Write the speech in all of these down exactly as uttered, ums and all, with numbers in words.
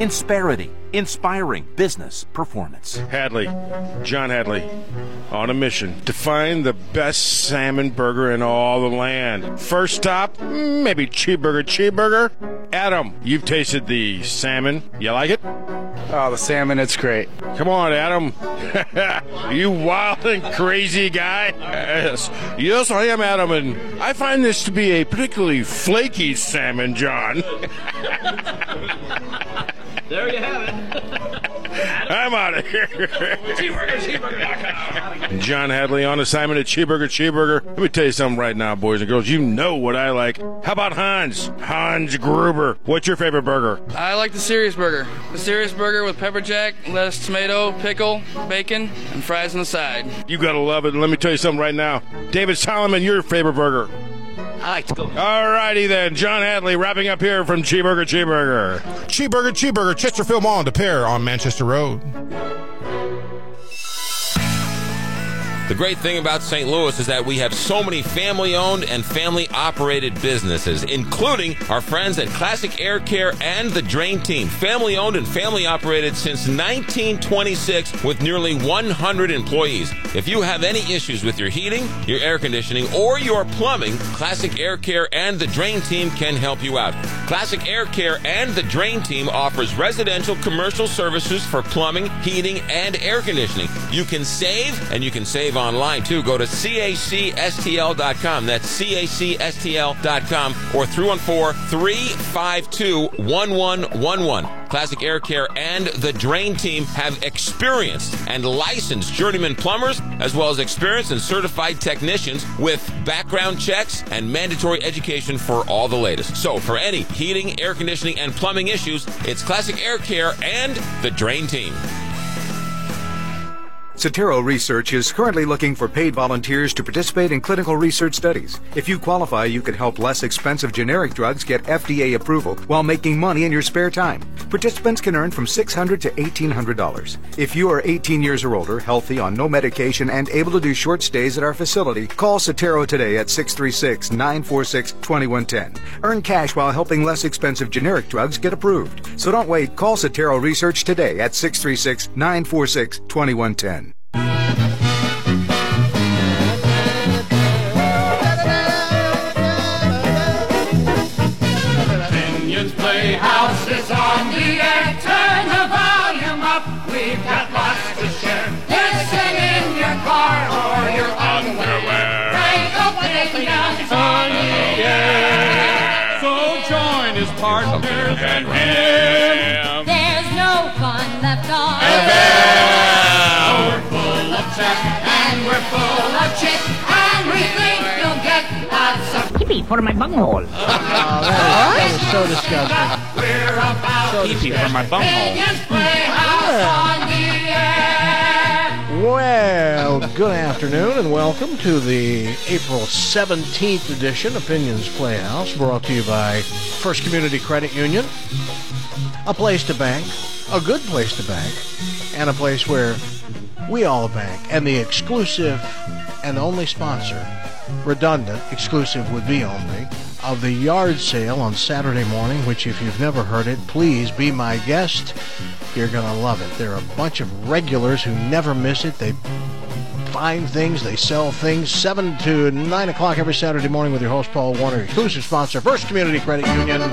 Insperity, inspiring business performance. Hadley, John Hadley, on a mission to find the best salmon burger in all the land. First stop, maybe Cheeseburger Cheeseburger. Adam, you've tasted the salmon. You like it? Oh, the salmon, it's great. Come on, Adam. You wild and crazy guy. Yes. Yes, I am Adam, and I find this to be a particularly flaky salmon, John. There you have it. I'm out of here. Cheeseburger, cheeseburger. John Hadley on assignment at Cheeseburger Cheeseburger. Let me tell you something right now, boys and girls. You know what I like. How about Hans? Hans Gruber. What's your favorite burger? I like the Serious Burger. The Serious Burger with pepper jack, lettuce, tomato, pickle, bacon, and fries on the side. You gotta love it. And let me tell you something right now. David Solomon, your favorite burger? I like to go. All righty then. John Hadley wrapping up here from Cheeseburger Cheeseburger. Cheeseburger Cheeseburger, Chesterfield Mall, De Pere on Manchester Road. The great thing about Saint Louis is that we have so many family-owned and family-operated businesses, including our friends at Classic Air Care and the Drain Team. Family-owned and family-operated since nineteen twenty-six with nearly one hundred employees. If you have any issues with your heating, your air conditioning, or your plumbing, Classic Air Care and the Drain Team can help you out. Classic Air Care and the Drain Team offers residential commercial services for plumbing, heating, and air conditioning. You can save, and you can save online too. Go to C A C S T L dot com. That's C A C S T L dot com or three one four, three five two, one one one one. Classic Air Care and the Drain Team have experienced and licensed journeyman plumbers, as well as experienced and certified technicians with background checks and mandatory education for all the latest. So for any heating, air conditioning, and plumbing issues, it's Classic Air Care and the Drain Team. Sotero Research is currently looking for paid volunteers to participate in clinical research studies. If you qualify, you could help less expensive generic drugs get F D A approval while making money in your spare time. Participants can earn from six hundred dollars to eighteen hundred dollars. If you are eighteen years or older, healthy, on no medication, and able to do short stays at our facility, call Sotero today at six three six, nine four six, two one one zero. Earn cash while helping less expensive generic drugs get approved. So don't wait. Call Sotero Research today at six three six, nine four six, two one one zero. Playhouse is on the air. Turn the volume up. We've got lots to share. Listen in your car or your underwear. Frank Opening is on the air. So join his partners and him. There's no fun left on F M. We're full of chat and we're full of chit, and we think you'll get lots of pee for my bunghole. Oh, that, that was so disgusting. We're about so pee for my bunghole. Well, good afternoon and welcome to the April seventeenth edition Opinions Playhouse, brought to you by First Community Credit Union. A place to bank, a good place to bank, and a place where we all bank. And the exclusive and only sponsor, redundant, exclusive would be only, of the yard sale on Saturday morning, which if you've never heard it, please be my guest. You're going to love it. There are a bunch of regulars who never miss it. They find things, they sell things. seven to nine o'clock every Saturday morning with your host, Paul Warner, exclusive sponsor, First Community Credit Union.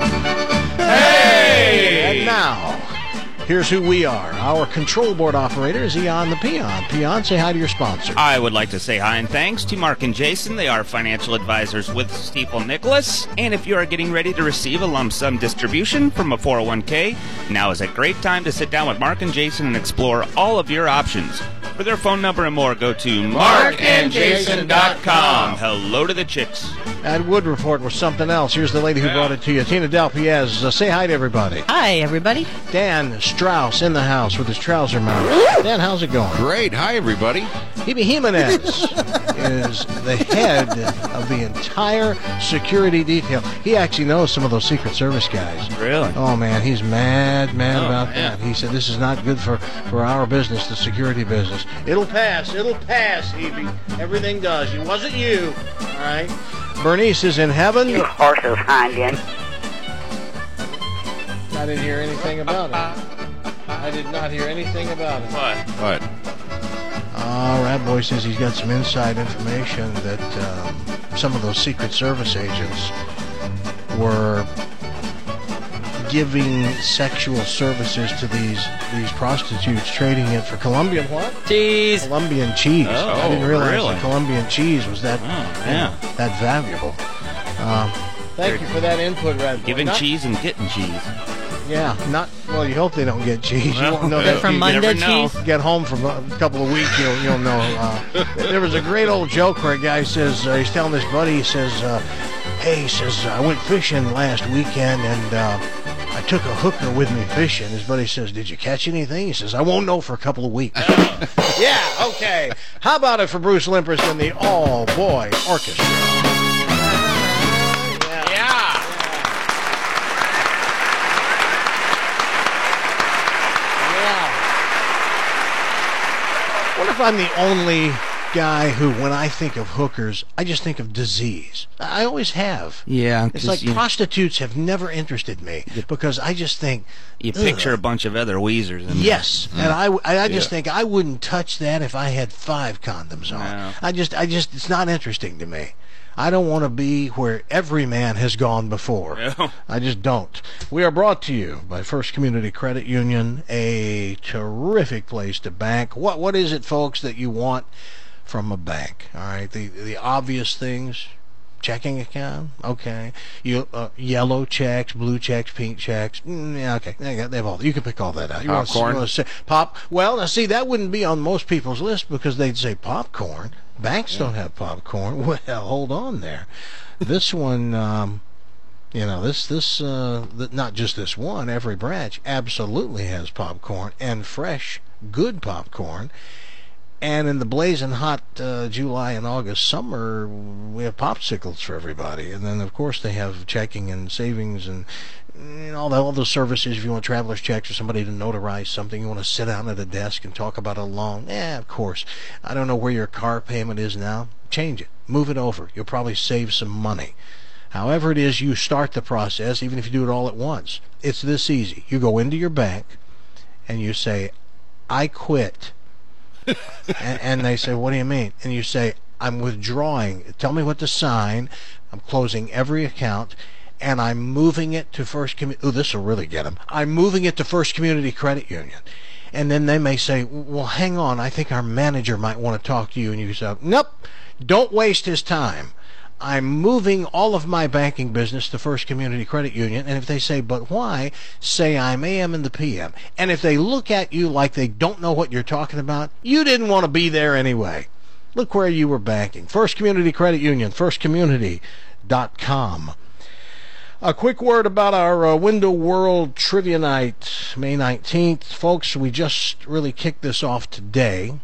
Hey! And now, here's who we are. Our control board operator is Eon the Peon. Peon, say hi to your sponsor. I would like to say hi and thanks to Mark and Jason. They are financial advisors with Stifel Nicholas. And if you are getting ready to receive a lump sum distribution from a four oh one k, now is a great time to sit down with Mark and Jason and explore all of your options. For their phone number and more, go to mark and jason dot com. Hello to the chicks. That would report was something else. Here's the lady who yeah. brought it to you, Tina Del Piez. Uh, say hi to everybody. Hi, everybody. Dan Strauss in the house with his trouser mount. Dan, how's it going? Great. Hi, everybody. Hebe Jimenez is the head of the entire security detail. He actually knows some of those Secret Service guys. Really? Oh, man, he's mad, mad oh, about man. that. He said, this is not good for, for our business, the security business. It'll pass. It'll pass, Hebe. Everything does. It wasn't you. All right? Bernice is in heaven. You horse's hind end. I didn't hear anything about it. I did not hear anything about it. What? What? Uh, Rat Boy says he's got some inside information that um, some of those Secret Service agents were giving sexual services to these these prostitutes, trading it for Colombian what? Cheese. Colombian cheese. Oh, I didn't realize really? that Colombian cheese was that Oh, yeah. that valuable. Um, thank They're you for that input, Rat Boy. Giving Not- cheese and getting cheese. Yeah, not well. You hope they don't get cheese. You Well, won't know is that it from if you Munda never know. cheese? Get home from a couple of weeks, you'll you'll know. Uh, there was a great old joke where a guy says uh, he's telling his buddy. He says, uh, "Hey," he says, "I went fishing last weekend and uh, I took a hooker with me fishing." His buddy says, "Did you catch anything?" He says, "I won't know for a couple of weeks." Yeah, okay. How about it for Bruce Limpers and the All Boy Orchestra? What if I'm the only guy who, when I think of hookers, I just think of disease? I always have. Yeah. It's like you, prostitutes have never interested me because I just think... you ugh. picture a bunch of other Weezers. In Yes, there. and I, I, I just Yeah. think I wouldn't touch that if I had five condoms on. No. I just, I just, it's not interesting to me. I don't want to be where every man has gone before. No. I just don't. We are brought to you by First Community Credit Union, a terrific place to bank. What, what is it, folks, that you want from a bank? All right, the the obvious things. Checking account, okay. You uh, yellow checks, blue checks, pink checks. Mm, yeah, okay. They got- they have all. You can pick all that out. You wanna- Popcorn? you wanna say pop. Well, now see, that wouldn't be on most people's list because they'd say popcorn. Banks don't have popcorn. Well, hold on there. This one, um, you know, this this uh, th- not just this one. Every branch absolutely has popcorn and fresh, good popcorn. And in the blazing hot uh, July and August summer, we have popsicles for everybody. And then, of course, they have checking and savings and you know, all, the, all those services. If you want traveler's checks or somebody to notarize something, you want to sit down at a desk and talk about a loan. Yeah, of course. I don't know where your car payment is now. Change it. Move it over. You'll probably save some money. However it is you start the process, even if you do it all at once, it's this easy. You go into your bank and you say, I quit. and, and they say, what do you mean? And you say, I'm withdrawing. Tell me what to sign. I'm closing every account, and I'm moving it to First Community. Oh, this will really get them. I'm moving it to First Community Credit Union. And then they may say, well, hang on. I think our manager might want to talk to you. And you say, nope, don't waste his time. I'm moving all of my banking business to First Community Credit Union. And if they say, but why, say I'm A M and the P M. And if they look at you like they don't know what you're talking about, you didn't want to be there anyway. Look where you were banking. First Community Credit Union, first community dot com. A quick word about our uh, Window World Trivia Night, May nineteenth. Folks, we just really kicked this off today.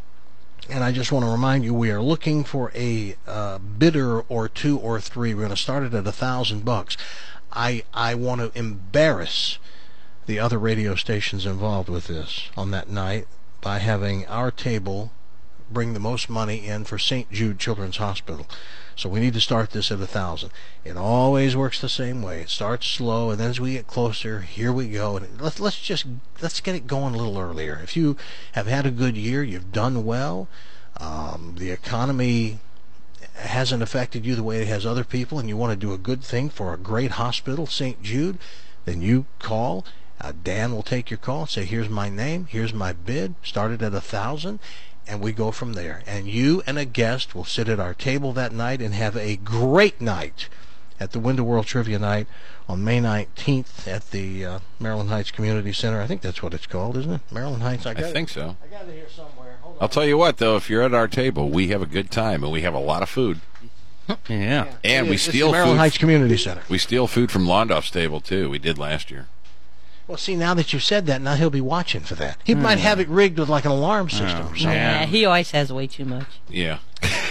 And I just want to remind you, we are looking for a uh, bidder or two or three. We're going to start it at a thousand bucks. I I want to embarrass the other radio stations involved with this on that night by having our table bring the most money in for Saint Jude Children's Hospital. So we need to start this at a thousand. It always works the same way. It starts slow, and then as we get closer, here we go. And let's let's just let's get it going a little earlier. If you have had a good year, you've done well. Um, the economy hasn't affected you the way it has other people, and you want to do a good thing for a great hospital, Saint Jude, then you call. Uh, Dan will take your call and say, "Here's my name. Here's my bid. Started at a thousand." And we go from there. And you and a guest will sit at our table that night and have a great night at the Window World Trivia Night on May nineteenth at the uh, Maryland Heights Community Center. I think that's what it's called, isn't it? Maryland Heights. I, got I think it. so. I got it here somewhere. Hold on. I'll tell you what, though, if you're at our table, we have a good time, and we have a lot of food. Yeah. yeah. And we It's steal the Maryland food. Heights Community Center. We steal food from Londoff's table, too. We did last year. Well, see, now that you've said that, now he'll be watching for that. He might have it rigged with like an alarm system or something. Yeah, he always has way too much. Yeah.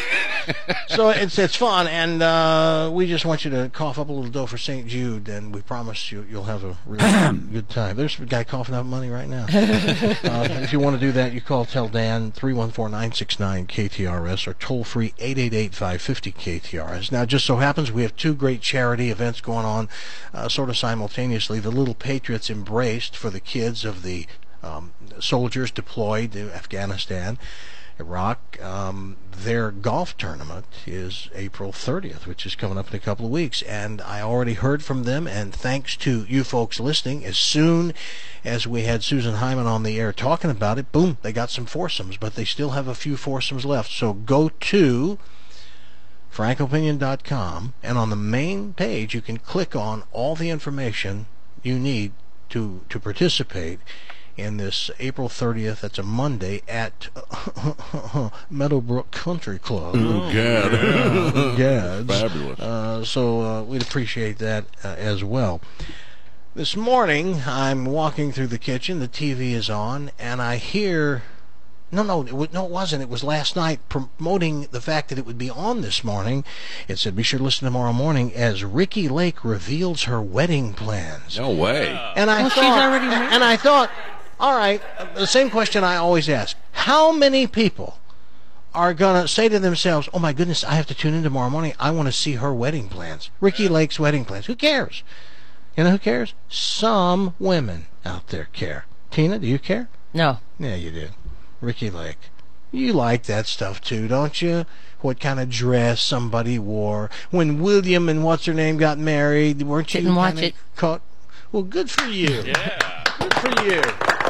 So it's it's fun, and uh, we just want you to cough up a little dough for Saint Jude, and we promise you you'll have a really good time. There's a guy coughing up money right now. uh, if you want to do that, you call Tell Dan three one four, nine six nine, K T R S or toll free eight eight eight, five five zero, K T R S. Now, just so happens we have two great charity events going on uh, sort of simultaneously. The Little Patriots Embraced for the kids of the um, soldiers deployed to Afghanistan, Iraq. Um, their golf tournament is April thirtieth, which is coming up in a couple of weeks, and I already heard from them, and thanks to you folks listening, as soon as we had Susan Hyman on the air talking about it, boom, they got some foursomes, but they still have a few foursomes left. So go to frank opinion dot com, and on the main page you can click on all the information you need to to participate in this April thirtieth, that's a Monday, at uh, Meadowbrook Country Club. Oh, God. Gads. Fabulous. Uh, so uh, we'd appreciate that uh, as well. This morning, I'm walking through the kitchen, the T V is on, and I hear... No, no, it was, no, it wasn't. It was last night promoting the fact that it would be on this morning. It said, be sure to listen tomorrow morning as Ricky Lake reveals her wedding plans. No way. And I well, thought, she's already married. And I thought, all right, the same question I always ask. How many people are going to say to themselves, oh, my goodness, I have to tune in tomorrow morning. I want to see her wedding plans. Ricky Lake's wedding plans. Who cares? You know who cares? Some women out there care. Tina, do you care? No. Yeah, you do. Ricky Lake. You like that stuff too, don't you? What kind of dress somebody wore. When William and what's-her-name got married, weren't you Didn't watch kinda it. Caught? Well, good for you. Yeah. Good for you.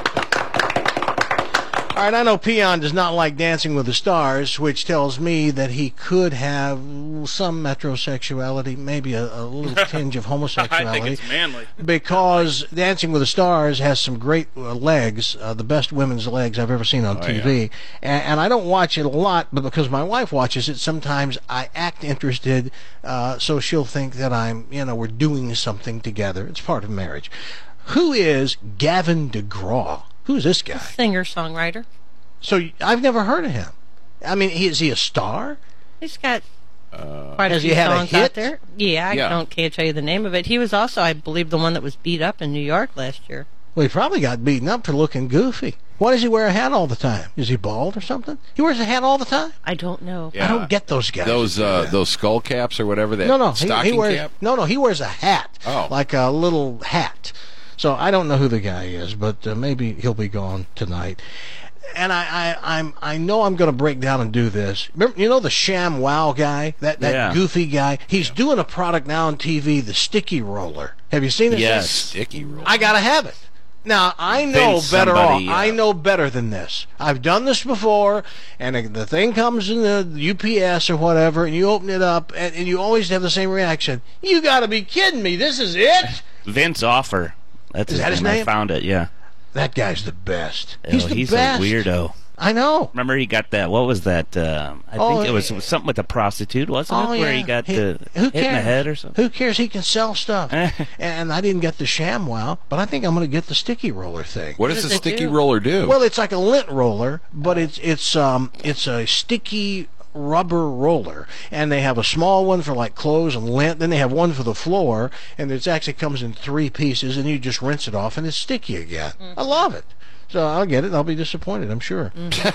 All right, I know Peon does not like Dancing with the Stars, which tells me that he could have some metrosexuality, maybe a, a little tinge of homosexuality. I think it's manly. Because Dancing with the Stars has some great uh, legs, uh, the best women's legs I've ever seen on Oh, T V. And, and I don't watch it a lot, but because my wife watches it, sometimes I act interested, uh, so she'll think that I'm, you know, we're doing something together. It's part of marriage. Who is Gavin DeGraw? Who's this guy? Singer-songwriter. So I've never heard of him. I mean, he, is he a star? He's got Uh, quite a has he few had a songs hit? out there. Yeah, I Yeah. don't can't tell you the name of it. He was also, I believe, the one that was beat up in New York last year. Well, he probably got beaten up for looking goofy. Why does he wear a hat all the time? Is he bald or something? He wears a hat all the time? I don't know. Yeah. I don't get those guys. Those that do uh, that. those skull caps or whatever, that no, no, he, stocking he wears cap? no, no. He wears a hat, Oh. like a little hat. So I don't know who the guy is, but uh, maybe he'll be gone tonight. And I, I, I'm, I know I'm going to break down and do this. Remember, you know the Sham Wow guy, that that Yeah. goofy guy. He's doing a product now on T V, the Sticky Roller. Have you seen it? Yes. Sticky roll. I gotta have it. Now I know Vince better. somebody, off. I uh, know better than this. I've done this before, and the- the thing comes in the U P S or whatever, and you open it up, and, and you always have the same reaction. You gotta be kidding me! This is it? Vince Offer. That's Is his that his name. name? I found it, yeah. That guy's the best. Oh, He's the he's best. a weirdo. I know. Remember he got that, what was that? Um, I Oh, think it was yeah. something with a prostitute, wasn't Oh, it? Where yeah. he got He- the who hit in the cares? head or something. Who cares? He can sell stuff. And I didn't get the Sham Wow, but I think I'm going to get the Sticky Roller thing. What does does the it sticky do? roller do? Well, it's like a lint roller, but it's it's um it's a sticky rubber roller, and they have a small one for like clothes and lint. Then they have one for the floor, and it actually comes in three pieces, and you just rinse it off, and it's sticky again. Mm-hmm. I love it. So I'll get it. And I'll be disappointed, I'm sure.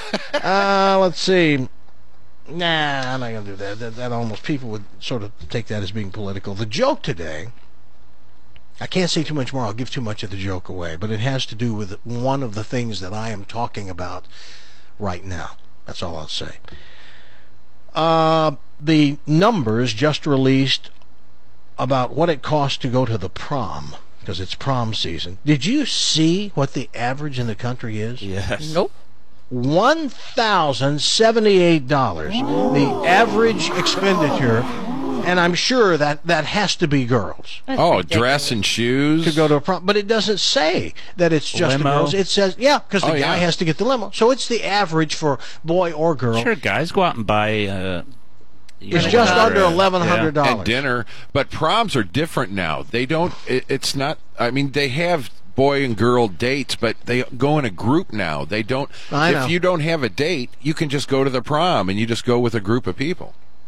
uh, let's see. Nah, I'm not gonna do that. that. That almost people would sort of take that as being political. The joke today. I can't say too much more. I'll give too much of the joke away, but it has to do with one of the things that I am talking about right now. That's all I'll say. Uh, the numbers just released about what it costs to go to the prom, because it's prom season. Did you see what the average in the country is? Yes. Nope. one thousand seventy-eight dollars. The average expenditure, and I'm sure that that has to be girls. That's oh, ridiculous. dress and shoes. To go to a prom, but it doesn't say that it's just the Limo. girls. It says, yeah, because the Oh, guy yeah. has to get the limo. So it's the average for boy or girl. Sure, guys go out and buy. Uh, you It's know, just whatever, under uh, eleven hundred dollars. and dinner. But proms are different now. They don't. It, it's not. I mean, they have boy and girl dates, but they go in a group now. They don't. I know. If you don't have a date, you can just go to the prom and you just go with a group of people.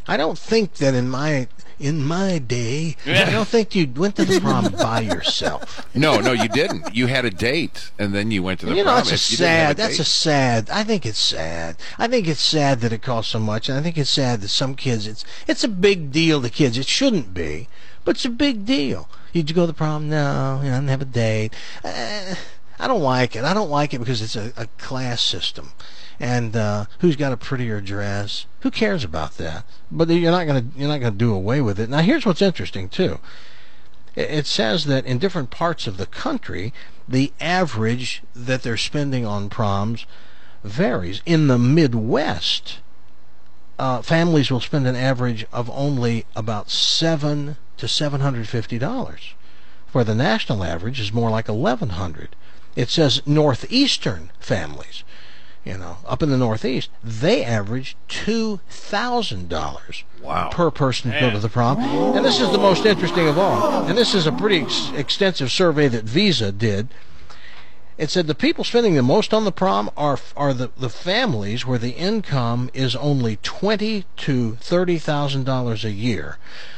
I don't think that in my in my day, I don't think you went to the prom by yourself. No, no, you didn't. You had a date, and then you went to the you know, prom. that's a If you didn't have sad. a That's date- a sad. I think it's sad. I think it's sad that it costs so much, and I think it's sad that some kids. It's it's a big deal to kids. It shouldn't be, but it's a big deal. Did you go to the prom? No, you know, I didn't have a date. Uh, I don't like it. I don't like it because it's a, a class system. And uh, who's got a prettier dress? Who cares about that? But you're not gonna you're not gonna do away with it. Now here's what's interesting too. It, it says that in different parts of the country, the average that they're spending on proms varies. In the Midwest, uh, families will spend an average of only about seven to seven hundred fifty dollars, where the national average is more like eleven hundred. It says northeastern families. You know, up in the Northeast, they average two thousand dollars wow. per person to go to the prom. And this is the most interesting of all. And this is a pretty ex- extensive survey that Visa did. It said the people spending the most on the prom are are the, the families where the income is only twenty to thirty thousand dollars a year.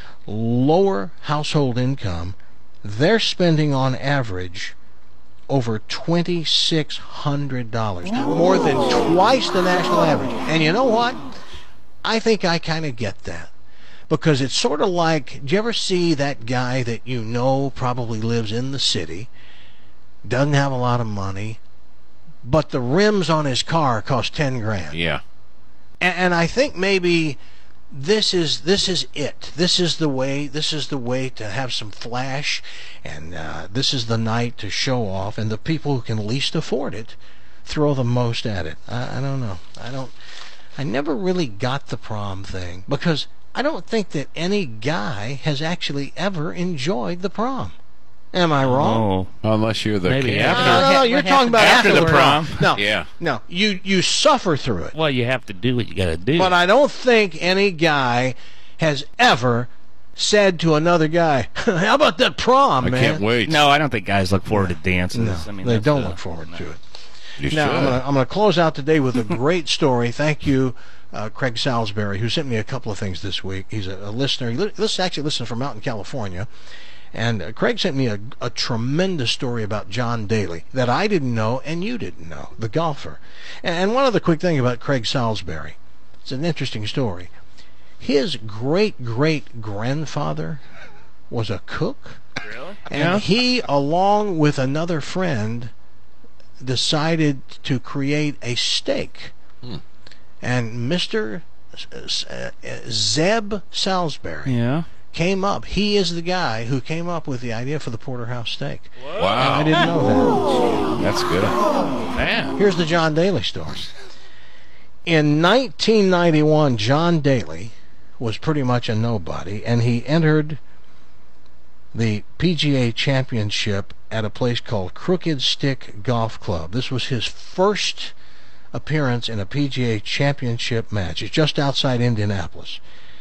Lower household income, they're spending on average over twenty-six hundred dollars, more than twice the national average. And you know what? I think I kind of get that. Because it's sort of like, do you ever see that guy that you know probably lives in the city, doesn't have a lot of money, but the rims on his car cost ten grand? Yeah. And, and I think maybe this is this is it. This is the way. This is the way to have some flash, and uh, this is the night to show off. And the people who can least afford it throw the most at it. I, I don't know. I don't. I never really got the prom thing because I don't think that any guy has actually ever enjoyed the prom. Am I wrong? Oh, unless you're the Maybe king. after. No, no, no, you're talking about after, after the the prom. prom. No, Yeah. no, you you suffer through it. Well, you have to do what you got to do. But I don't think any guy has ever said to another guy, "How about that prom, I man?" can't wait. No, I don't think guys look forward to dancing. No, I mean, they that's don't the- look forward to it. You Now, should. I'm gonna, I'm going to close out today with a great story. Thank you, uh, Craig Salisbury, who sent me a couple of things this week. He's a, a listener. He li- this actually listens from out in California. And uh, Craig sent me a, a tremendous story about John Daly that I didn't know and you didn't know, the golfer. And, and one other quick thing about Craig Salisbury. It's an interesting story. His great-great-grandfather was a cook. Really? And Yeah. he, along with another friend, decided to create a steak. Hmm. And Mister S- uh, Zeb Salisbury Yeah. came up. He is the guy who came up with the idea for the porterhouse steak. Wow. I didn't know That's good. that. Here's the John Daly story. In nineteen ninety-one, John Daly was pretty much a nobody, and he entered the P G A Championship at a place called Crooked Stick Golf Club. This was his first appearance in a P G A Championship match. It's just outside Indianapolis.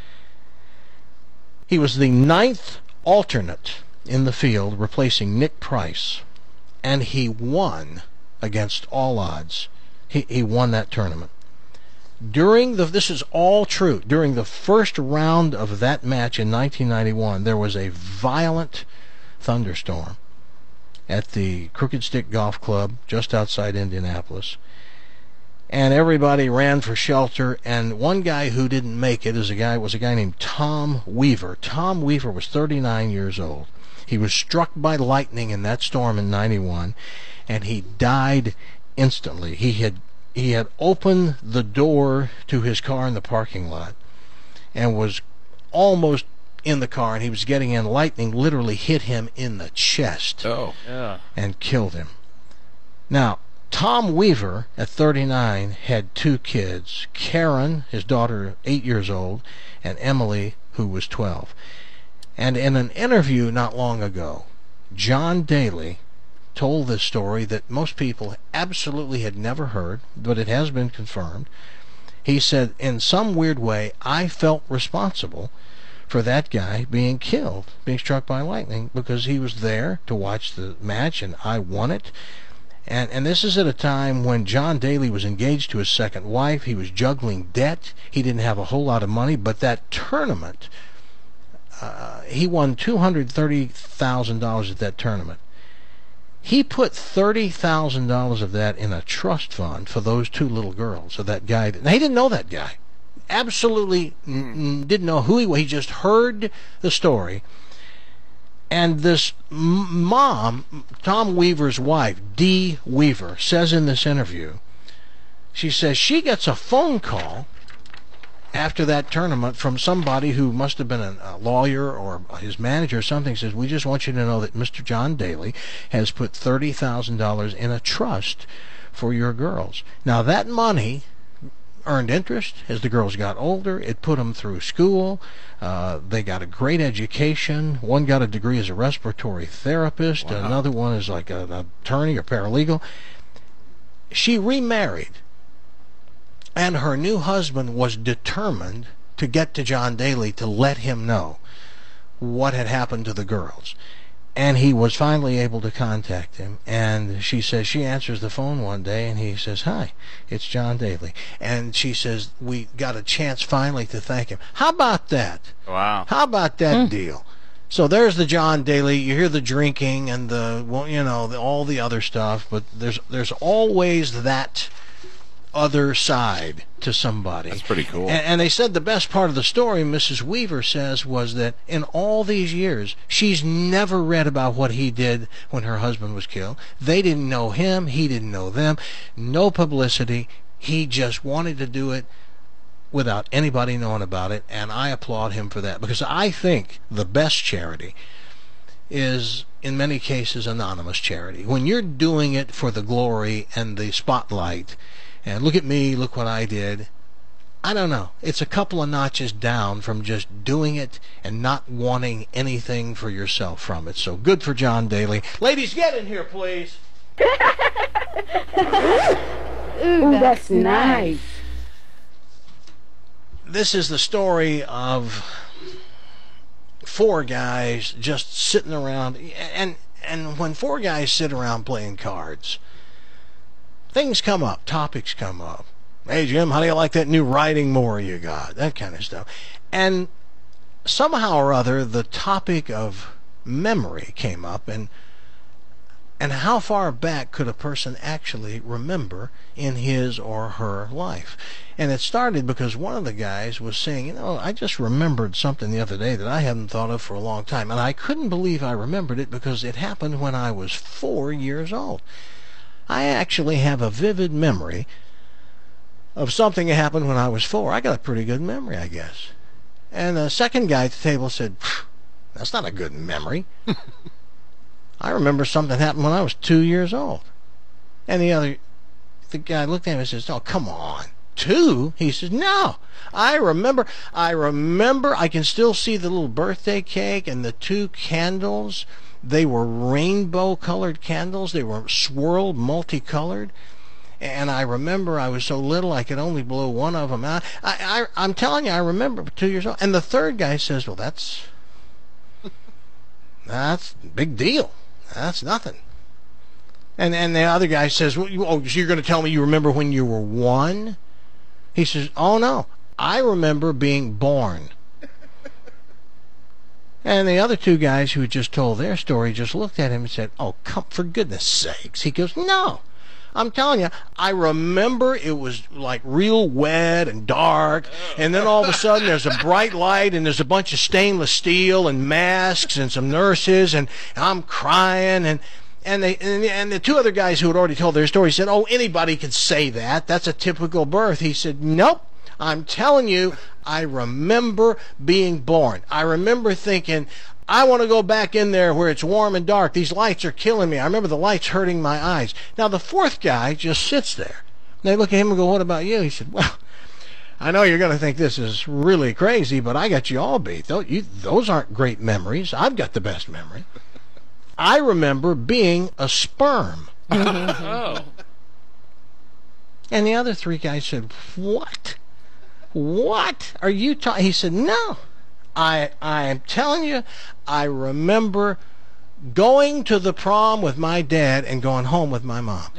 He was the ninth alternate in the field, replacing Nick Price, and he won against all odds. He, he won that tournament. During the, this is all true, during the first round of that match in nineteen ninety-one, there was a violent thunderstorm at the Crooked Stick Golf Club just outside Indianapolis. And everybody ran for shelter, and one guy who didn't make it is a guy was a guy named Tom Weaver. Tom Weaver was thirty-nine years old. He was struck by lightning in that storm in ninety-one, and he died instantly. He had he had opened the door to his car in the parking lot and was almost in the car, and he was getting in. Lightning literally hit him in the chest Oh. Yeah. and killed him. Now, Tom Weaver, at thirty-nine, had two kids, Karen, his daughter, eight years old, and Emily, who was twelve. And in an interview not long ago, John Daly told this story that most people absolutely had never heard, but it has been confirmed. He said, in some weird way, I felt responsible for that guy being killed, being struck by lightning, because he was there to watch the match, and I won it. And, and this is at a time when John Daly was engaged to his second wife. He was juggling debt. He didn't have a whole lot of money, but that tournament, uh, he won two hundred thirty thousand dollars at that tournament. He put thirty thousand dollars of that in a trust fund for those two little girls, of that guy. Now, he didn't know that guy. Absolutely n- didn't know who he was. He just heard the story. And this m- mom, Tom Weaver's wife, Dee Weaver, says in this interview, she says she gets a phone call after that tournament from somebody who must have been a, a lawyer or his manager or something. Says, we just want you to know that Mister John Daly has put thirty thousand dollars in a trust for your girls. Now, that money earned interest as the girls got older. It put them through school. Uh, they got a great education. One got a degree as a respiratory therapist. Wow. Another one is like an attorney or paralegal. She remarried, and her new husband was determined to get to John Daly to let him know what had happened to the girls. And he was finally able to contact him. And she says she answers the phone one day, and he says, "Hi, it's John Daly." And she says, we got a chance finally to thank him. How about that? Wow. How about that mm. deal? So there's the John Daly. You hear the drinking and the, well, you know, the, all the other stuff, but there's there's always that other side to somebody. That's pretty cool. And, and they said the best part of the story, Missus Weaver says, was that in all these years, she's never read about what he did when her husband was killed. They didn't know him. He didn't know them. No publicity. He just wanted to do it without anybody knowing about it, and I applaud him for that, because I think the best charity is, in many cases, anonymous charity. When you're doing it for the glory and the spotlight, and look at me, look what I did, I don't know. It's a couple of notches down from just doing it and not wanting anything for yourself from it. So good for John Daly. Ladies, get in here, please. Ooh, that's nice. This is the story of four guys just sitting around. And, and when four guys sit around playing cards, things come up, topics come up. Hey, Jim, how do you like that new riding mower you got? That kind of stuff. And somehow or other, the topic of memory came up, and and how far back could a person actually remember in his or her life? And it started because one of the guys was saying, you know, I just remembered something the other day that I hadn't thought of for a long time. And I couldn't believe I remembered it because it happened when I was four years old. I actually have a vivid memory of something that happened when I was four. I got a pretty good memory, I guess. And the second guy at the table said, that's not a good memory. I remember something happened when I was two years old. And the other, the guy looked at him and says, oh, come on. Two? He says, no. I remember, I remember, I can still see the little birthday cake and the two candles. They were rainbow-colored candles. They were swirled, multicolored. And I remember I was so little I could only blow one of them out. I, I, I'm telling you, I remember two years old. And the third guy says, well, that's that's a big deal. That's nothing. And and the other guy says, well, you, oh, so you're going to tell me you remember when you were one? He says, oh, no. I remember being born. And the other two guys who had just told their story just looked at him and said, oh, come, for goodness sakes. He goes, no. I'm telling you, I remember it was like real wet and dark, and then all of a sudden there's a bright light and there's a bunch of stainless steel and masks and some nurses, and I'm crying, and and they and, and the two other guys who had already told their story said, oh, anybody could say that. That's a typical birth. He said, nope. I'm telling you, I remember being born. I remember thinking, I want to go back in there where it's warm and dark. These lights are killing me. I remember the lights hurting my eyes. Now, the fourth guy just sits there. They look at him and go, what about you? He said, well, I know you're going to think this is really crazy, but I got you all beat. Those aren't great memories. I've got the best memory. I remember being a sperm. Oh. And the other three guys said, what? What are you talking? He said, no. I I am telling you, I remember going to the prom with my dad and going home with my mom.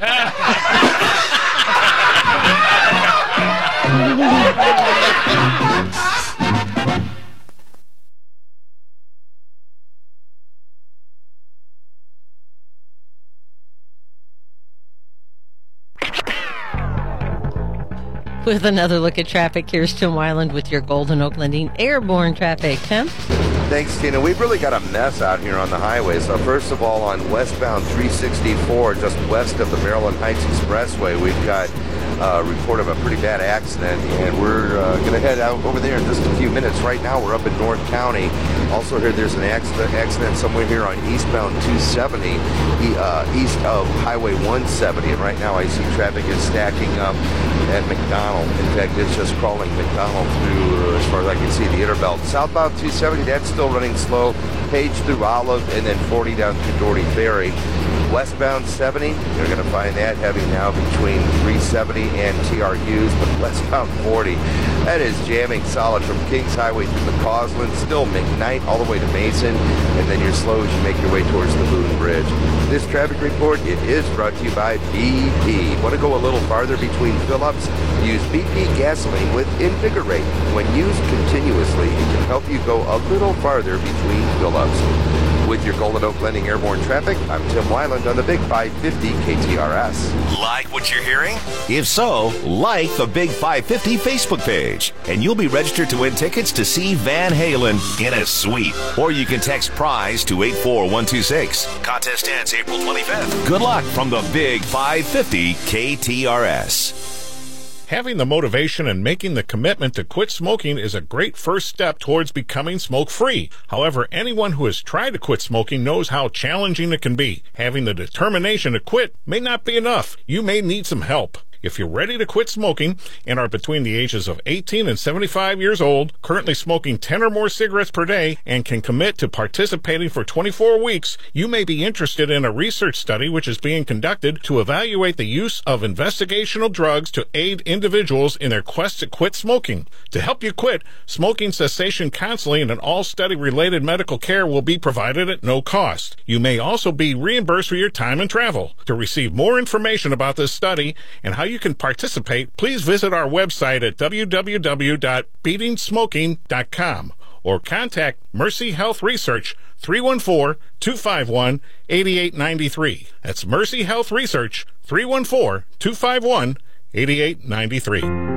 With another look at traffic, here's Tim Weiland with your Golden Oak Lending Airborne traffic. Tim? Thanks, Tina. We've really got a mess out here on the highway. So first of all, on westbound three sixty-four, just west of the Maryland Heights Expressway, we've got a report of a pretty bad accident, and we're uh, going to head out over there in just a few minutes. Right now, we're up in North County. Also heard there's an accident, accident somewhere here on eastbound two seventy, uh, east of Highway one seventy, and right now I see traffic is stacking up at McDonald. In fact, it's just crawling McDonald through, uh, as far as I can see, the Intervelt. Southbound two seventy, that's still running slow. Page through Olive, and then forty down through Doherty Ferry. Westbound seventy, you're going to find that heavy now between three seventy and T R Us, but westbound forty, that is jamming solid from Kings Highway through McCausland, still McKnight all the way to Mason, and then you're slow as you make your way towards the Boone Bridge. This traffic report, it is brought to you by B P. Want to go a little farther between fill-ups? Use B P gasoline with Invigorate. When used continuously, it can help you go a little farther between fill-ups. With your Golden Oak Lending Airborne Traffic, I'm Tim Weiland on the Big five fifty K T R S. Like what you're hearing? If so, like the Big five fifty Facebook page, and you'll be registered to win tickets to see Van Halen in a suite. Or you can text PRIZE to eight four one two six. Contest ends April twenty-fifth. Good luck from the Big five fifty K T R S. Having the motivation and making the commitment to quit smoking is a great first step towards becoming smoke-free. However, anyone who has tried to quit smoking knows how challenging it can be. Having the determination to quit may not be enough. You may need some help. If you're ready to quit smoking and are between the ages of eighteen and seventy-five years old, currently smoking ten or more cigarettes per day, and can commit to participating for twenty-four weeks, you may be interested in a research study which is being conducted to evaluate the use of investigational drugs to aid individuals in their quest to quit smoking. To help you quit, smoking cessation counseling and all study-related medical care will be provided at no cost. You may also be reimbursed for your time and travel. To receive more information about this study and how you can participate, please visit our website at w w w dot beating smoking dot com or contact Mercy Health Research three one four, two five one, eight eight nine three. That's Mercy Health Research three one four, two five one, eight eight nine three.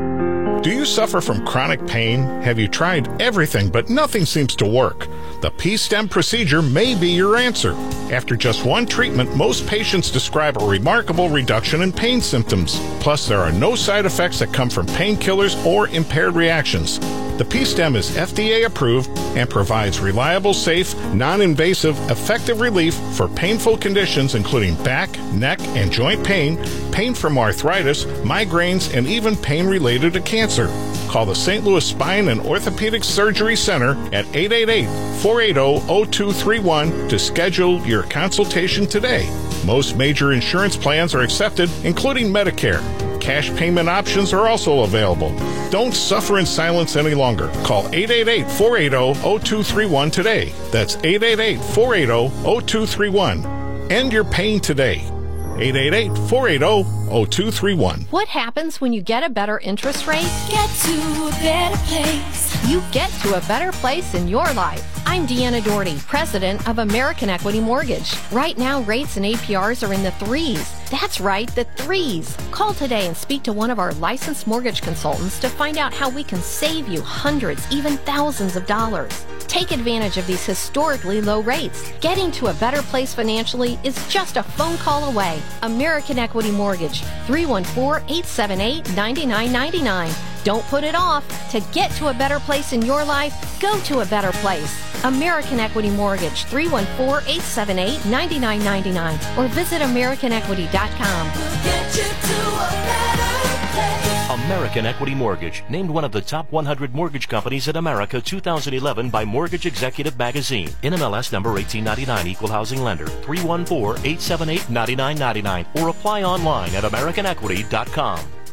Do you suffer from chronic pain? Have you tried everything but nothing seems to work? The P-stem procedure may be your answer. After just one treatment, most patients describe a remarkable reduction in pain symptoms. Plus, there are no side effects that come from painkillers or impaired reactions. The P-stem is F D A approved and provides reliable, safe, non-invasive, effective relief for painful conditions including back, neck, and joint pain, pain from arthritis, migraines, and even pain related to cancer. Call the Saint Louis Spine and Orthopedic Surgery Center at eight eight eight, four eight zero, zero two three one to schedule your consultation today. Most major insurance plans are accepted, including Medicare. Cash payment options are also available. Don't suffer in silence any longer. Call eight eight eight, four eight zero, zero two three one today. That's eight eight eight, four eight zero, zero two three one. End your pain today. eight eight eight, four eight zero, zero two three one. What happens when you get a better interest rate? Get to a better place. You get to a better place in your life. I'm Deanna Doherty, president of American Equity Mortgage. Right now, rates and A P Rs are in the threes. That's right, the threes. Call today and speak to one of our licensed mortgage consultants to find out how we can save you hundreds, even thousands of dollars. Take advantage of these historically low rates. Getting to a better place financially is just a phone call away. American Equity Mortgage, three one four, eight seven eight, nine nine nine nine. Don't put it off. To get to a better place in your life, go to a better place. American Equity Mortgage, three one four, eight seven eight, nine nine nine nine, or visit american equity dot com. We'll get you to a better place. American Equity Mortgage, named one of the top one hundred mortgage companies in America two thousand eleven by Mortgage Executive Magazine. N M L S number eighteen ninety-nine, Equal Housing Lender, three one four, eight seven eight, nine nine nine nine, or apply online at american equity dot com.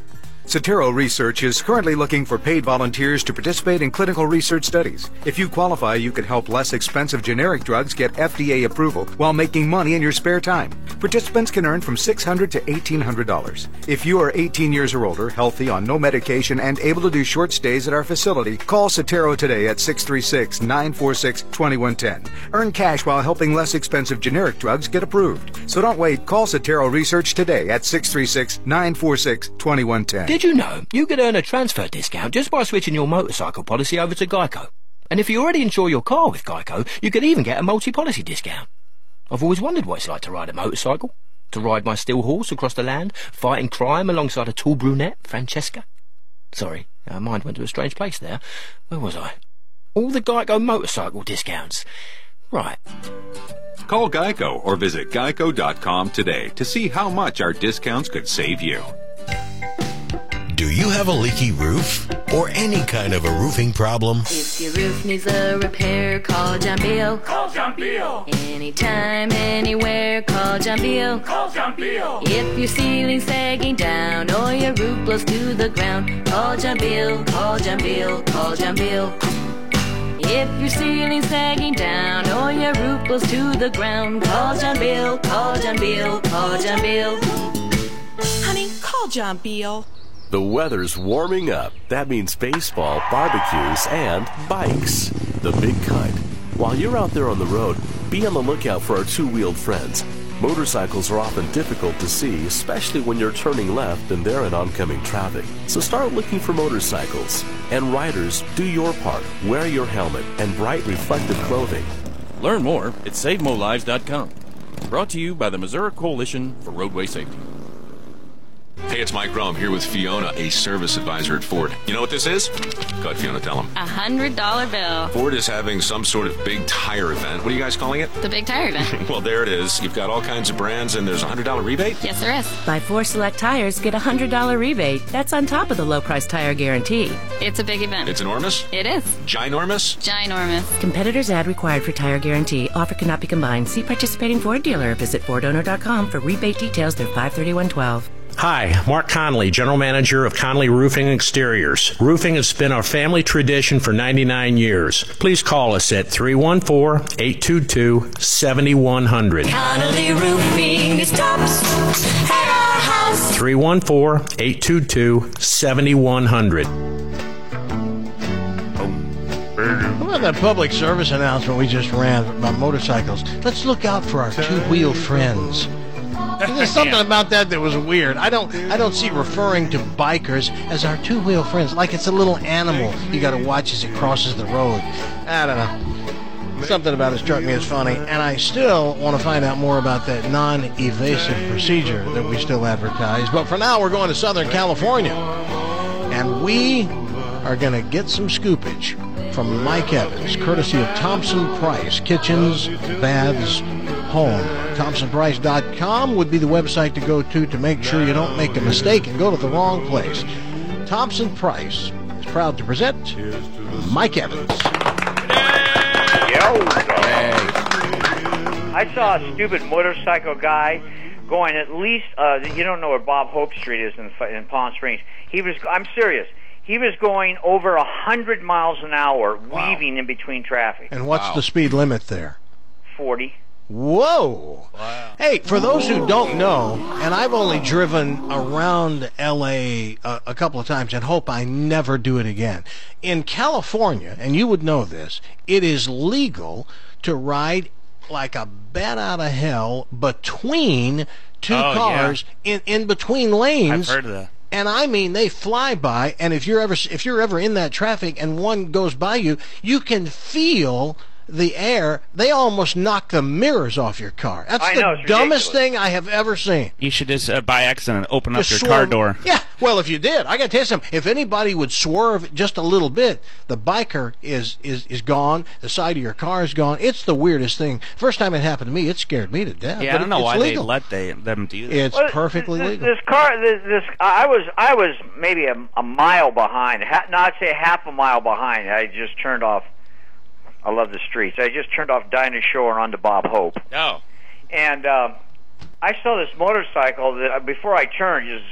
Sotero Research is currently looking for paid volunteers to participate in clinical research studies. If you qualify, you could help less expensive generic drugs get F D A approval while making money in your spare time. Participants can earn from six hundred dollars to eighteen hundred dollars. If you are eighteen years or older, healthy, on no medication, and able to do short stays at our facility, call Sotero today at six three six, nine four six, two one one zero. Earn cash while helping less expensive generic drugs get approved. So don't wait. Call Sotero Research today at six three six, nine four six, two one one zero. Did you know you could earn a transfer discount just by switching your motorcycle policy over to Geico? And if you already insure your car with Geico, you could even get a multi-policy discount. I've always wondered what it's like to ride a motorcycle, to ride my steel horse across the land, fighting crime alongside a tall brunette, Francesca. Sorry, our mind went to a strange place there. Where was I? All the Geico motorcycle discounts. Right. Call Geico or visit geico dot com today to see how much our discounts could save you. Do you have a leaky roof or any kind of a roofing problem? If your roof needs a repair, call John Beal. Call John Beal. Anytime, anywhere, call John Beal. Call John Beal. If your ceiling's sagging down or your roof blows to the ground, call John Beal. Call John Beal. Call John Beal. If your ceiling's sagging down or your roof blows to the ground, call John Beal. Call John Beal. Call John Beal. Honey, call John Beal. The weather's warming up. That means baseball, barbecues, and bikes. The big kind. While you're out there on the road, be on the lookout for our two-wheeled friends. Motorcycles are often difficult to see, especially when you're turning left and they're in oncoming traffic. So start looking for motorcycles. And riders, do your part. Wear your helmet and bright reflective clothing. Learn more at save mo lives dot com. Brought to you by the Missouri Coalition for Roadway Safety. Hey, it's Mike Rome here with Fiona, a service advisor at Ford. You know what this is? Go ahead, Fiona, tell them. A hundred dollar bill. Ford is having some sort of big tire event. What are you guys calling it? The big tire event. Well, there it is. You've got all kinds of brands, and there's a hundred dollar rebate? Yes, there is. Buy four select tires, get a hundred dollar rebate. That's on top of the low price tire guarantee. It's a big event. It's enormous? It is. Ginormous? Ginormous. Competitors ad required for tire guarantee. Offer cannot be combined. See participating Ford dealer. Visit Ford Owner dot com for rebate details through five thirty-one twelve. Hi, Mark Conley, General Manager of Conley Roofing Exteriors. Roofing has been our family tradition for ninety-nine years. Please call us at three one four, eight two two, seven one zero zero. Connolly Roofing is tops at our house. three one four, eight two two, seven one zero zero. How about that public service announcement we just ran about motorcycles? Let's look out for our two-wheel friends. There's something about that that was weird. I don't I don't see referring to bikers as our two-wheel friends, like it's a little animal you got to watch as it crosses the road. I don't know. Something about it struck me as funny, and I still want to find out more about that non-evasive procedure that we still advertise. But for now, we're going to Southern California, and we are going to get some scoopage from Mike Evans, courtesy of Thompson Price Kitchens, Baths, Home. Thompson Price dot com would be the website to go to to make sure you don't make a mistake and go to the wrong place. Thompson Price is proud to present Mike Evans. Yo, I saw a stupid motorcycle guy going at least, uh, you don't know where Bob Hope Street is in, in Palm Springs. He was, I'm serious, he was going over one hundred miles an hour, wow. weaving in between traffic. And what's wow. the speed limit there? forty. Whoa! Wow. Hey, for those who don't know, and I've only driven around L A a, a couple of times and hope I never do it again. In California, and you would know this, it is legal to ride like a bat out of hell between two oh, cars yeah. in, in between lanes. I've heard of that. And I mean, they fly by, and if you're ever if you're ever in that traffic and one goes by you, you can feel the air. They almost knock the mirrors off your car. That's I the know, dumbest ridiculous. thing I have ever seen. You should just, uh, by accident, open Just up your swerve. car door. Yeah, well, if you did, I got to tell you something. If anybody would swerve just a little bit, the biker is, is, is gone. The side of your car is gone. It's the weirdest thing. First time it happened to me, it scared me to death. Yeah, but I don't know it's why legal. they let they, them do that. It's well, perfectly this, legal. This car, this, this I was, I was maybe a, a mile behind. Ha, no, I'd say half a mile behind. I just turned off. I love the streets. I just turned off Dinah Shore onto Bob Hope. Oh. And um, I saw this motorcycle that before I turned, just zip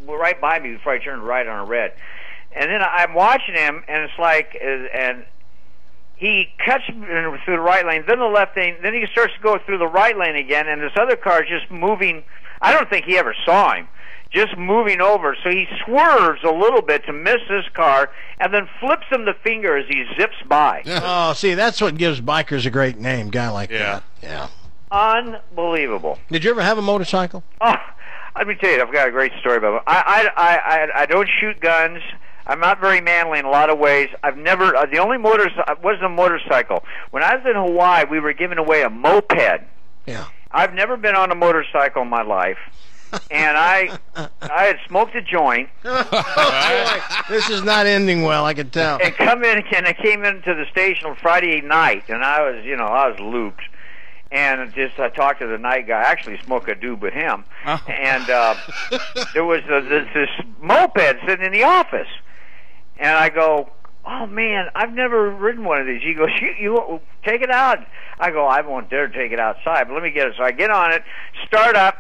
right by me before I turned right on a red. And then I'm watching him, and it's like, and he cuts through the right lane, then the left lane, then he starts to go through the right lane again, and this other car is just moving. I don't think he ever saw him, just moving over. So he swerves a little bit to miss this car, and then flips him the finger as he zips by. Oh, see, that's what gives bikers a great name, guy like Yeah. that. Yeah. Unbelievable. Did you ever have a motorcycle? Oh, let me tell you, I've got a great story about it. I, I, I, I, I don't shoot guns. I'm not very manly in a lot of ways. I've never, uh, the only motor, wasn't a motorcycle. When I was in Hawaii, we were giving away a moped. Yeah. I've never been on a motorcycle in my life. And I I had smoked a joint. This is not ending well, I can tell. And come in, and I came into the station on Friday night, and I was, you know, I was looped. And just I talked to the night guy. I actually smoked a doob with him. Oh. And uh, there was a, this, this moped sitting in the office. And I go, oh, man, I've never ridden one of these. He goes, you, you take it out. I go, I won't dare take it outside, but let me get it. So I get on it, start up,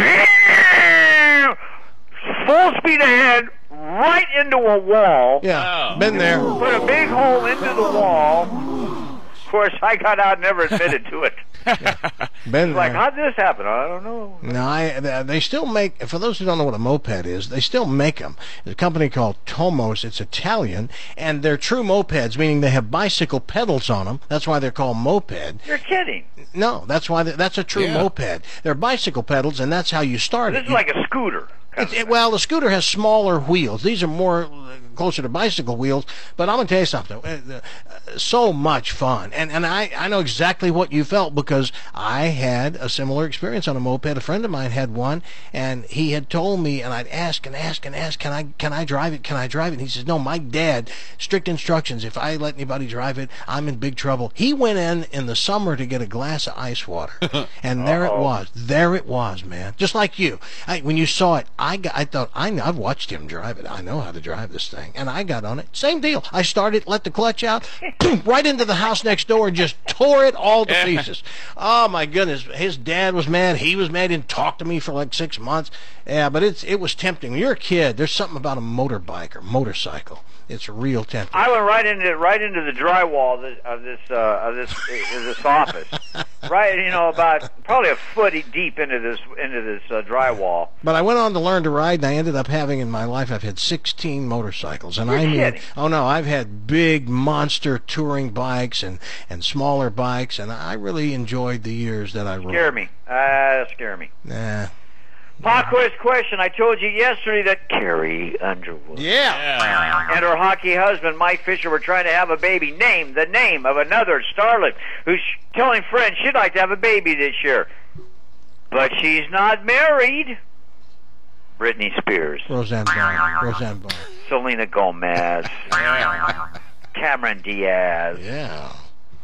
full speed ahead, right into a wall. Yeah, been there. Put a big hole into the wall. Of course, I got out and never admitted to it. Been Like, there. how'd this happen? I don't know. No, I, they still make, for those who don't know what a moped is, they still make them. There's a company called Tomos. It's Italian, and they're true mopeds, meaning they have bicycle pedals on them. That's why they're called moped. You're kidding. No, that's why they, that's a true Yeah. moped. They're bicycle pedals, and that's how you start This it. is like a scooter. It, it, well, the scooter has smaller wheels. These are more uh, closer to bicycle wheels. But I'm going to tell you something. Uh, uh, so much fun. And and I, I know exactly what you felt because I had a similar experience on a moped. A friend of mine had one, and he had told me, and I'd ask and ask and ask, can I can I drive it? Can I drive it? And he says, no, my dad, strict instructions. If I let anybody drive it, I'm in big trouble. He went in in the summer to get a glass of ice water. And there it Uh-oh. was. There it was, man. Just like you. I, when you saw it, I got, I thought, I know, I've watched him drive it. I know how to drive this thing. And I got on it. Same deal. I started, let the clutch out, boom, right into the house next door and just tore it all to pieces. Oh, my goodness. His dad was mad. He was mad. He didn't talk to me for like six months. Yeah, but it's it was tempting. When you're a kid, there's something about a motorbike or motorcycle. It's real tempting. I went right into right into the drywall of this of this, uh, of this, of this office. Right, you know, about probably a foot deep into this into this uh, drywall. But I went on to learn to ride, and I ended up having in my life, I've had sixteen motorcycles. And You're I mean, kidding. oh no, I've had big monster touring bikes and, and smaller bikes, and I really enjoyed the years that I rode. Scare me. Uh, scare me. Nah. Pop quiz question. I told you yesterday that Carrie Underwood yeah. and her hockey husband Mike Fisher were trying to have a baby. Name the name of another starlet who's telling friends she'd like to have a baby this year. But she's not married. Britney Spears. Roseanne Barr. Roseanne Barr. Selena Gomez. Cameron Diaz. Yeah.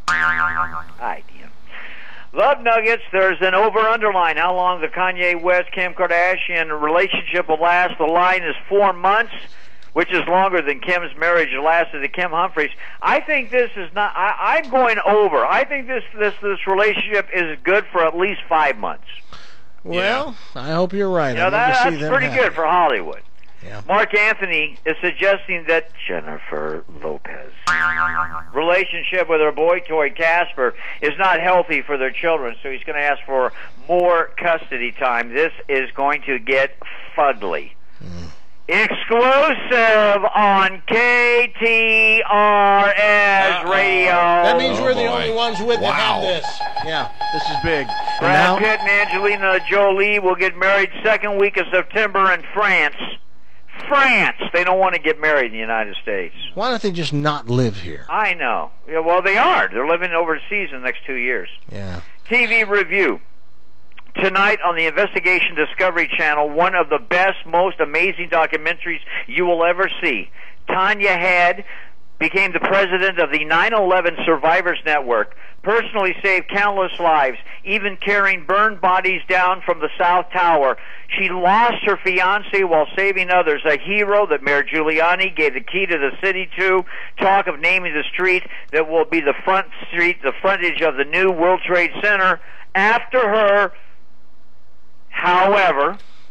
Hi, Dean. Love Nuggets, there's an over-underline. How long the Kanye West, Kim Kardashian relationship will last? The line is four months, which is longer than Kim's marriage lasted to Kim Humphries. I think this is not, I, I'm going over. I think this, this, this relationship is good for at least five months. Well, I hope you're right. You know, I'd love that, to see that's them pretty happen. good for Hollywood. Yeah. Mark Anthony is suggesting that Jennifer Lopez relationship with her boy toy Casper is not healthy for their children, so he's going to ask for more custody time. This is going to get fugly. Mm. Exclusive on K T R S Radio. That means we're the Oh, boy. only ones with that have this. Yeah, this is big. And Brad now- Pitt and Angelina Jolie will get married second week of September in France. France. They don't want to get married in the United States. Why don't they just not live here? I know. Yeah, well, they are. They're living overseas in the next two years. Yeah. T V review. Tonight on the Investigation Discovery Channel, one of the best, most amazing documentaries you will ever see. Tanya Had became the president of the nine eleven Survivors Network, personally saved countless lives, even carrying burned bodies down from the South Tower. She lost her fiancé while saving others, a hero that Mayor Giuliani gave the key to the city to. Talk of naming the street that will be the front street, the frontage of the new World Trade Center after her. However,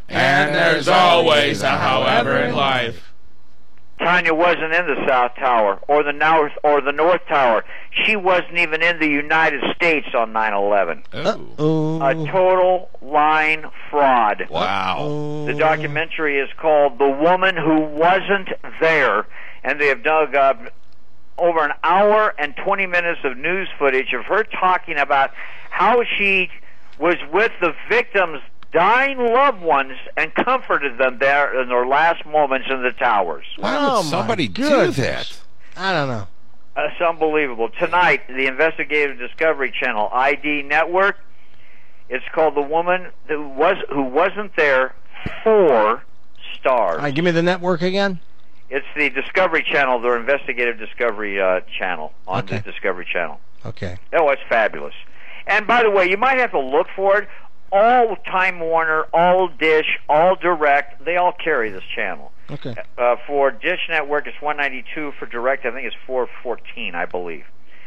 And there's always a however in life. Tanya wasn't in the South Tower or the North or the North Tower. She wasn't even in the United States on nine eleven. Uh-oh. A total line fraud. Wow. The documentary is called The Woman Who Wasn't There, and they have dug up over an hour and twenty minutes of news footage of her talking about how she was with the victims' dying loved ones and comforted them there in their last moments in the towers. Why Oh, would my somebody do goodness. that? I don't know. It's unbelievable. Tonight, the Investigative Discovery Channel, I D Network, it's called The Woman Who, was, who Wasn't There, four stars. All right, give me the network again. It's the Discovery Channel, their Investigative Discovery uh, Channel on Okay. the Discovery Channel. Okay. Oh, it's fabulous. And by the way, you might have to look for it. All Time Warner, all Dish, all Direct, they all carry this channel. Okay. Uh, for Dish Network, it's one ninety-two. For Direct, I think it's four fourteen, I believe.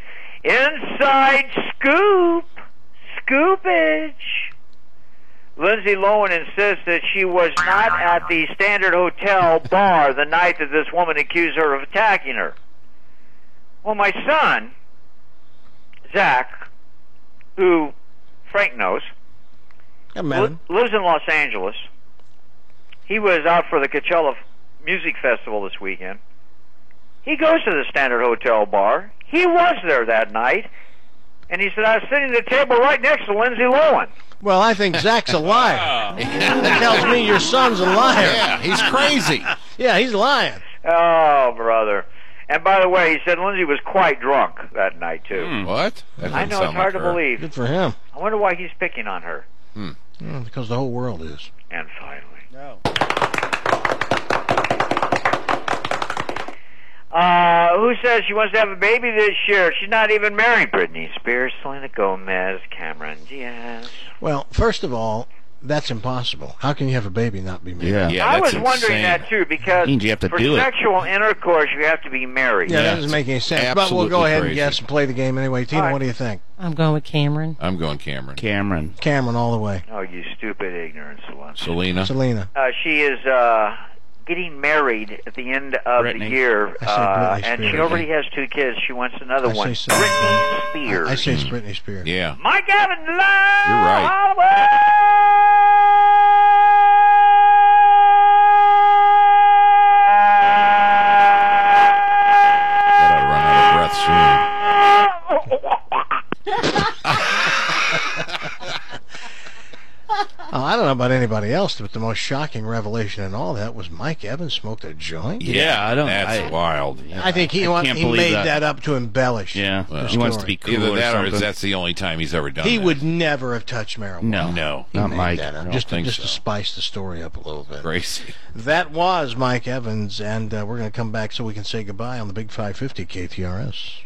Inside Scoop! Scoopage! Lindsay Lohan insists that she was not at the Standard Hotel bar the night that this woman accused her of attacking her. Well, my son, Zach, who Frank knows, I met him. li- lives in Los Angeles. He was out for the Coachella Music Festival this weekend. He goes to the Standard Hotel bar. He was there that night, and he said, I was sitting at the table right next to Lindsay Lohan. Well, I think Zach's a liar. That tells me your son's a liar. Yeah, he's crazy. Yeah, he's lying. Oh, brother. And by the way, he said Lindsay was quite drunk that night, too. Hmm, what? That I doesn't know, sound it's hard like to her. believe. Good for him. I wonder why he's picking on her. Hmm. Yeah, because the whole world is. And finally. No. Uh, who says she wants to have a baby this year? She's not even married. Britney Spears, Selena Gomez, Cameron Diaz. Well, first of all, that's impossible. How can you have a baby and not be married? Yeah. Yeah, I that's was wondering insane. that too, because Means you have to for do it. sexual intercourse you have to be married. Yeah, Yeah, that doesn't make any sense. But we'll absolutely go ahead crazy. and guess and play the game anyway. Tina, All right. what do you think? I'm going with Cameron. I'm going Cameron. Cameron. Cameron all the way. Oh, you stupid, ignorant slut. Selena. Selena. Uh, she is uh, getting married at the end of the Brittany. year, I say uh, Britney and Spears. she already has two kids. She wants another I one. say so. Britney Spears. I say it's Britney Spears. Yeah. Mike Evans live. You're right. Gotta run out of breath Oh, I don't know about anybody else, but the most shocking revelation in all that was Mike Evans smoked a joint. soon. Yeah, I don't- That's I- wild. I think he I want, can't he believe made that. that. up to embellish. Yeah. the He wants to story. be cool Either or that or something. that's the only time he's ever done He that. would never have touched marijuana. No. No. He Not made Mike. that up, I don't just to, think just to so. spice the story up a little bit. Crazy. That was Mike Evans, and uh, we're going to come back so we can say goodbye on the Big five fifty K T R S.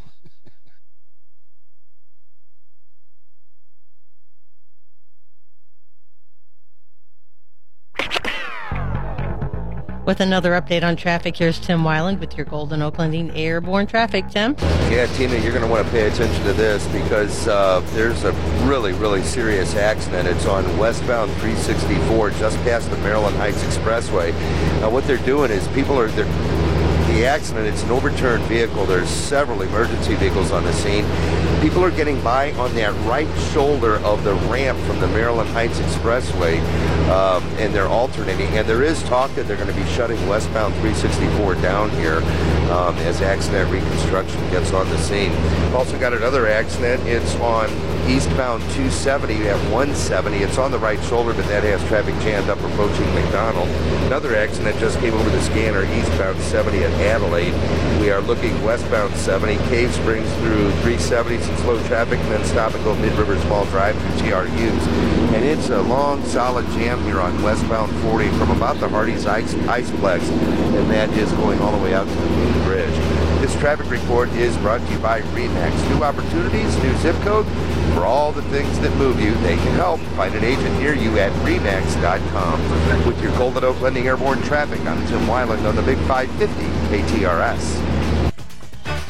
With another update on traffic, here's Tim Weiland with your Golden Oaklanding airborne traffic. Tim? Yeah, Tina, you're going to want to pay attention to this because uh, there's a really, really serious accident. It's on westbound three sixty-four, just past the Maryland Heights Expressway. Now, what they're doing is people are they're, the accident. It's an overturned vehicle. There's several emergency vehicles on the scene. People are getting by on that right shoulder of the ramp from the Maryland Heights Expressway, um, and they're alternating. And there is talk that they're going to be shutting westbound three sixty-four down here um, as accident reconstruction gets on the scene. Also got another accident. It's on eastbound two seventy at one seventy. It's on the right shoulder, but that has traffic jammed up approaching McDonald. Another accident just came over the scanner eastbound seventy at Adelaide. We are looking westbound seventy, Cave Springs through three seventy, some slow traffic, and then stop and go Mid-River Small Drive through T R Us. And it's a long, solid jam here on westbound forty from about the Hardee's Ice, Iceplex, and that is going all the way out to the main bridge. This traffic report is brought to you by RE/MAX. New opportunities, new zip code. For all the things that move you, they can help. Find an agent near you at re max dot com. With your Golden Oaklanding airborne traffic, I'm Tim Weiland on the Big five fifty K T R S.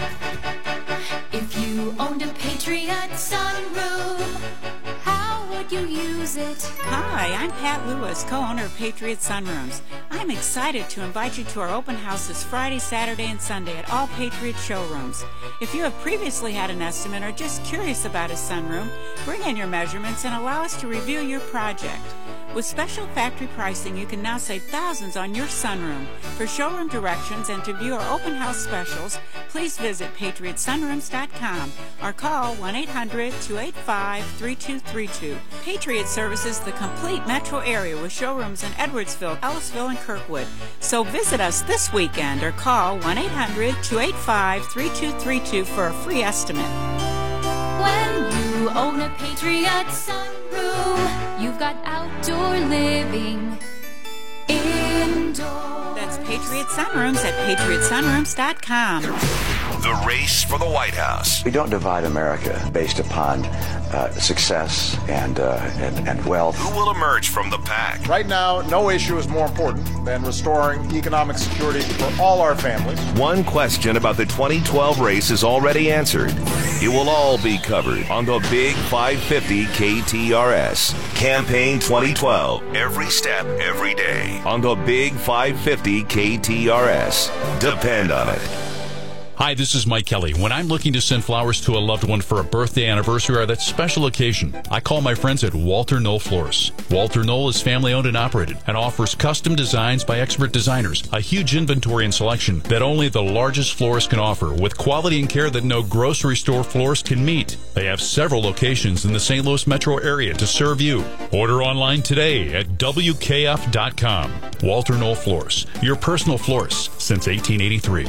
If you owned a Patriot sunroof, how would you you use it. Hi, I'm Pat Lewis, co-owner of Patriot Sunrooms. I'm excited to invite you to our open house this Friday, Saturday, and Sunday at all Patriot showrooms. If you have previously had an estimate or just curious about a sunroom, bring in your measurements and allow us to review your project. With special factory pricing, you can now save thousands on your sunroom. For showroom directions and to view our open house specials, please visit patriot sunrooms dot com or call one eight hundred, two eight five, three two three two. Patriot services the complete metro area with showrooms in Edwardsville, Ellisville, and Kirkwood. So visit us this weekend or call one eight hundred, two eight five, three two three two for a free estimate. When you own a Patriot sunroom, you've got outdoor living, indoor. That's Patriot Sunrooms at patriot sunrooms dot com. The race for the White House. We don't divide America based upon uh, success and, uh, and and wealth. Who will emerge from the pack? Right now, no issue is more important than restoring economic security for all our families. One question about the twenty twelve race is already answered. It will all be covered on the Big five fifty K T R S. Campaign twenty twelve. Every step, every day. On the Big five fifty K T R S. Depend on it. Hi, this is Mike Kelly. When I'm looking to send flowers to a loved one for a birthday, anniversary, or that special occasion, I call my friends at Walter Knoll Florists. Walter Knoll is family-owned and operated and offers custom designs by expert designers, a huge inventory and selection that only the largest florist can offer, with quality and care that no grocery store florist can meet. They have several locations in the Saint Louis metro area to serve you. Order online today at W K F dot com. Walter Knoll Florists, your personal florist since eighteen eighty-three.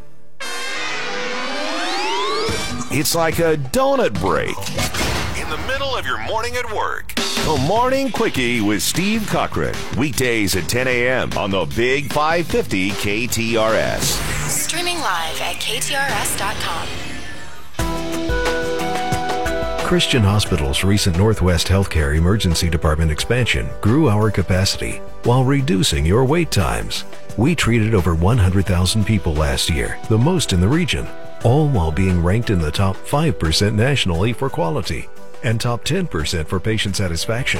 It's like a donut break in the middle of your morning at work. The Morning Quickie with Steve Cochran. Weekdays at ten a.m. on the Big five fifty K T R S. Streaming live at K T R S dot com. Christian Hospital's recent Northwest Healthcare Emergency Department expansion grew our capacity while reducing your wait times. We treated over one hundred thousand people last year, the most in the region, all while being ranked in the top five percent nationally for quality and top ten percent for patient satisfaction.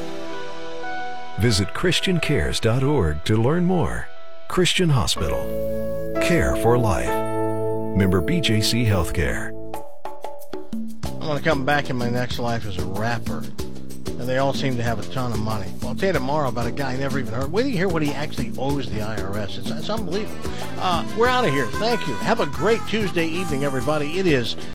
Visit christian cares dot org to learn more. Christian Hospital. Care for life. Member B J C Healthcare. I'm going to come back in my next life as a rapper. And they all seem to have a ton of money. Well, I'll tell you tomorrow about a guy I never even heard. Wait till you hear what he actually owes the I R S. It's, it's unbelievable. Uh, we're out of here. Thank you. Have a great Tuesday evening, everybody. It is